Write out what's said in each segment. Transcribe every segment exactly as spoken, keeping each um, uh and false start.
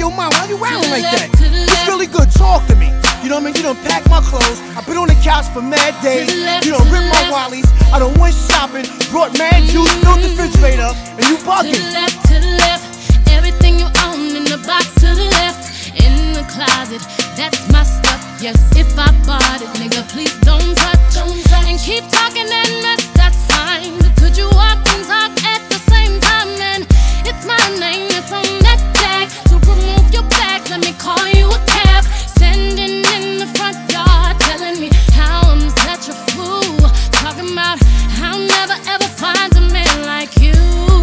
yo, mom, why you wearing like that? It's really good, talk to me. You know what I mean? You done packed my clothes. I've been on the couch for mad days. You done ripped my wallies. I done went shopping, brought mad juice, filled the refrigerator, and you bugging. To the left, to the left, everything you own in the box to the left. In the closet, that's my stuff. Yes, if I bought it, nigga, please don't touch. Don't touch. And keep talking and mess, that's fine. But could you walk and talk at the same time? And it's my name that's on that tag. So remove your bags, let me call you a cab. Standing in the front yard, telling me how I'm such a fool. Talking about I'll never ever find a man like you.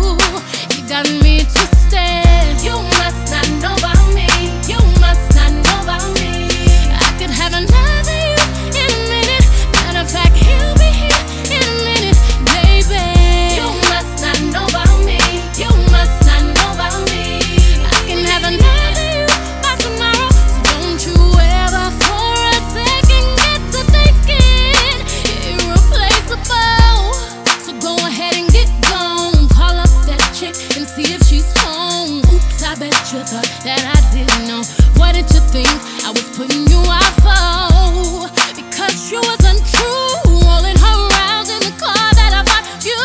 You got me twisted. You must not know about me. You must not know about me. I could have another you in a minute. Matter of fact, he'll be here in a minute, baby. You must not know about me. You must not know about me. I can have another you by tomorrow. So don't you ever for a second get to thinking irreplaceable. So go ahead and get gone. Call up that chick and see if she's home. Oops, I bet you thought that I didn't know. What did you think I was putting you out for? Because you was untrue, rolling her around in the car that I bought you.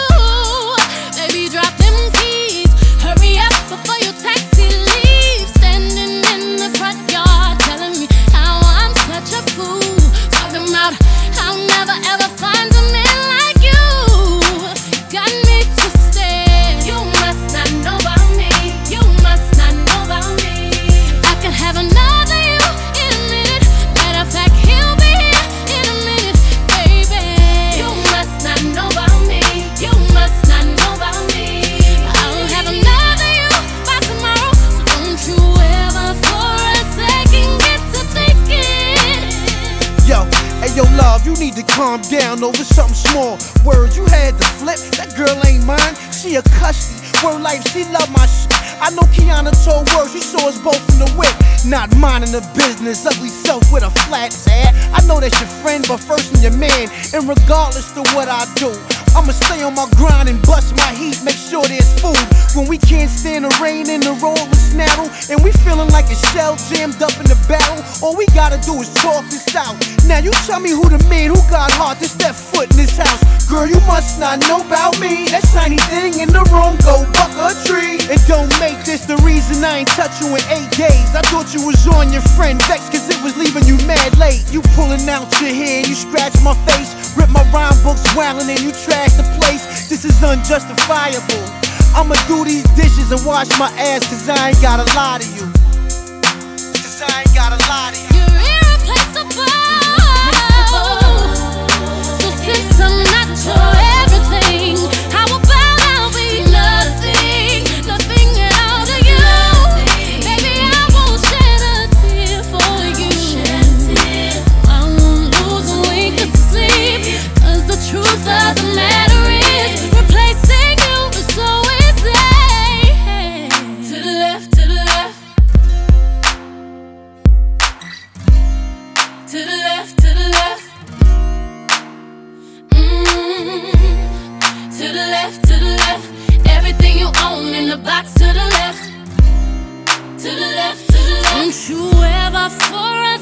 Baby, drop them keys, hurry up before your taxi leaves. Standing in the front yard, telling me how I'm such a fool. Talking about I'll never ever find a man like you. Got me twisted. You must not know about me. You must not know about me. I can have another you in a minute. Matter of fact, he'll be here in a minute, baby. You must not know about me. You must not know about me. I'll have another you by tomorrow. So don't you ever for a second get to thinking. Yo, hey yo, love, you need to calm down over something small. Words you had to flip, that girl ain't mine. She a cushy, word life, she love my shit. I know Kiana told words, she saw us both in the whip. Not minding the business, ugly self with a flat sad. I know that's your friend, but first I'm your man. And regardless to what I do, I'ma stay on my grind and bust my heat, make sure there's food. When we can't stand the rain and the road was narrow, and we feeling like a shell jammed up in the barrel, all we gotta do is talk this out. Now you tell me who the man who got heart to step foot in this house. Girl, you must not know about me. That shiny thing in the room, go buck a tree. And don't make this the reason I ain't touch you in eight days. I thought you was on your friend Vex, cause it was leaving you mad late. You pulling out your hair, you scratch my face, rip my rhyme books wildin' and you trash the place. This is unjustifiable. I'ma do these dishes and wash my ass, cause I ain't gotta lie to you. Cause I ain't gotta lie to you. You're irreplaceable. So since I'm not your everything, how about I'll be nothing, nothing at all to you? Baby, I won't shed a tear for you. I won't lose a wink of sleep, cause the truth of the matter is replacing you is so easy. To the left, to the left. To the left, to the left. Mm-hmm. To the left, to the left. Everything you own in the box to the left. To the left, to the left. Don't you ever for a